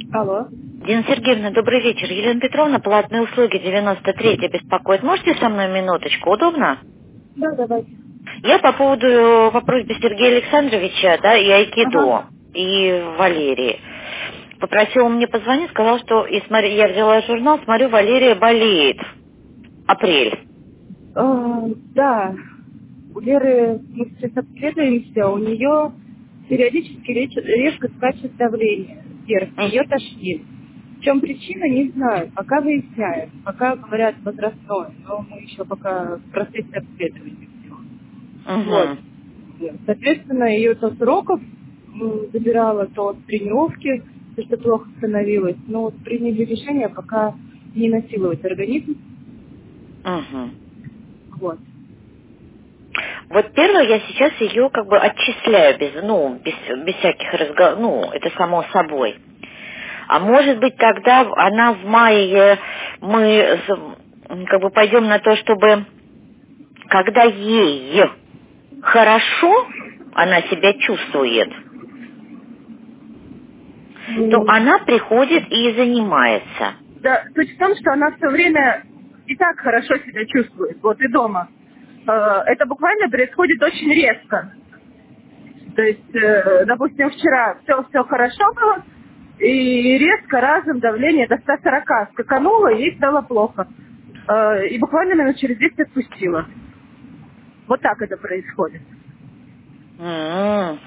Алло. Дина Сергеевна, добрый вечер. Елена Петровна, платные услуги 93 беспокоит. Можете со мной минуточку? Удобно? Да, давайте. Я по поводу по просьбе Сергея Александровича, да, и Ага. Айкидо, и Валерии. Попросила мне позвонить, сказал, что и смотри, я взяла журнал, смотрю, Валерия болеет. Апрель. Да, у Леры мы сейчас обследуемся, у нее периодически резко скачет давление вверх, М, ее тошнит. В чем причина, не знаю, пока выясняем, пока говорят возрастное, но мы еще пока в процессе обследования всего. Вот. мгм, Соответственно, ее то с уроков забирала, то с тренировки, то, что плохо становилось. Но вот приняли решение пока не насиловать организм. мгм. Вот. Вот первое, я сейчас ее как бы отчисляю без всяких разговоров, это само собой. А может быть, тогда она в мае, мы как бы пойдем на то, чтобы, когда ей хорошо, она себя чувствует, то М, она приходит и занимается. Да, суть в том, что она все время и так хорошо себя чувствует, вот и дома. Это буквально происходит очень резко. То есть, допустим, вчера все хорошо было, и резко разом давление до 140 скакануло, и ей стало плохо. И буквально минут через 10 отпустила. Вот так это происходит. М.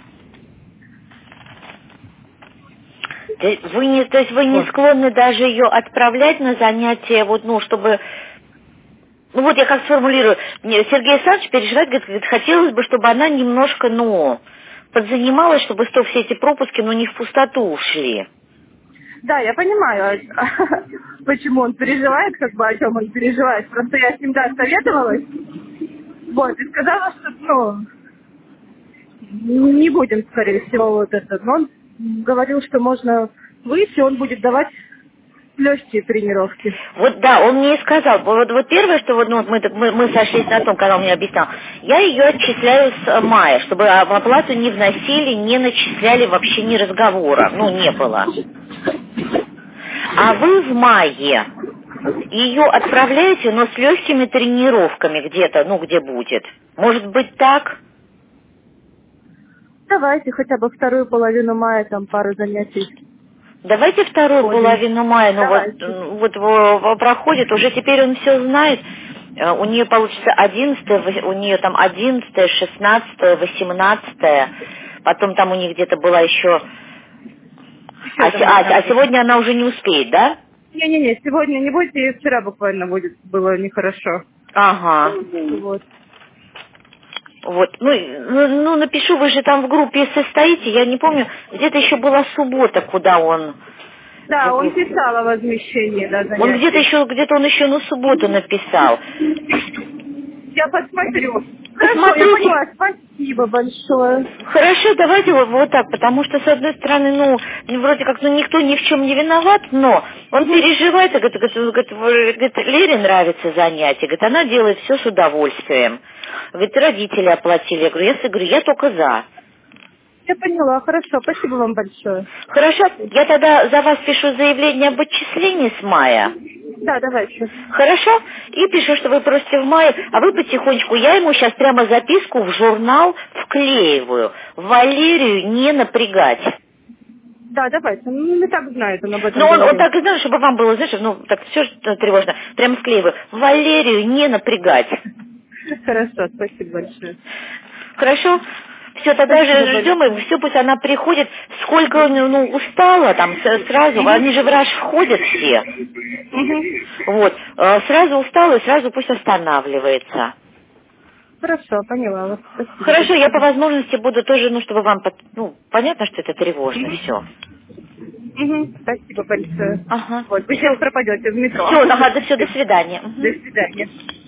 То есть вы не Вот. склонны даже ее отправлять на занятия, чтобы. Ну вот я как сформулирую. Мне Сергей Александрович переживает, говорит, хотелось бы, чтобы она немножко, подзанималась, чтобы все эти пропуски, не в пустоту ушли. Да, я понимаю, почему он переживает, о чем он переживает. Просто я с ним, да, советовалась, вот, и сказала, что, не будем, скорее всего, вот это. Но он говорил, что можно выйти, он будет давать легкие тренировки. Вот да, он мне и сказал, вот первое, что мы сошлись на том, когда он мне объяснял, я ее отчисляю с мая, чтобы в оплату не вносили, не начисляли вообще ни разговора, не было. А вы в мае ее отправляете, но с легкими тренировками где-то, где будет. Может быть так? Давайте хотя бы вторую половину мая, там, пару занятий Давайте вторую ходим. половину мая, Давайте. проходит, уже теперь он все знает. У нее получится 11, у нее там 11, 16, 18, потом там у них где-то была еще. Еще там одна А будет. сегодня она уже не успеет, да? Не-не-не, сегодня не будет, и вчера буквально было нехорошо. Ага. Вот. Вот, напишу, вы же там в группе состоите, я не помню, где-то еще была суббота, куда он Да, он забыл. писал о возмещении, да, Он занятий. где-то он еще на субботу написал. Я посмотрю. Хорошо, я Посмотрите. поняла. Спасибо большое. Хорошо, давайте вот так, потому что, с одной стороны, вроде как, никто ни в чем не виноват, но он Мгм. переживает, и говорит, Лере нравится занятие, говорит, она делает все с удовольствием. Говорит, родители оплатили. Я говорю, я только за. Я поняла. Хорошо, спасибо вам большое. Хорошо, я тогда за вас пишу заявление об отчислении с мая. Да, давайте. Хорошо? И пишу, что вы просите в мае, а вы потихонечку, я ему сейчас прямо записку в журнал вклеиваю. Валерию не напрягать. Да, давайте. Ну, и так знает, он об этом Но он говорил. так и знал, чтобы вам было, знаешь, так все тревожно. Прямо вклеиваю. Валерию не напрягать. Хорошо, спасибо большое. Хорошо? Все, тогда Спасибо же ждем, и большое. все, пусть она приходит. Сколько устала там сразу, они же в раж входят все. Мгм. Вот, сразу устала, и сразу пусть останавливается. Хорошо, поняла вас. Спасибо Хорошо, я по большое. возможности буду тоже, чтобы вам, понятно, что это тревожно, все. Мгм. Спасибо большое. Ага, Вот, вы сейчас все, пропадете в метро. все, ага, все, до свидания. До Мгм. свидания.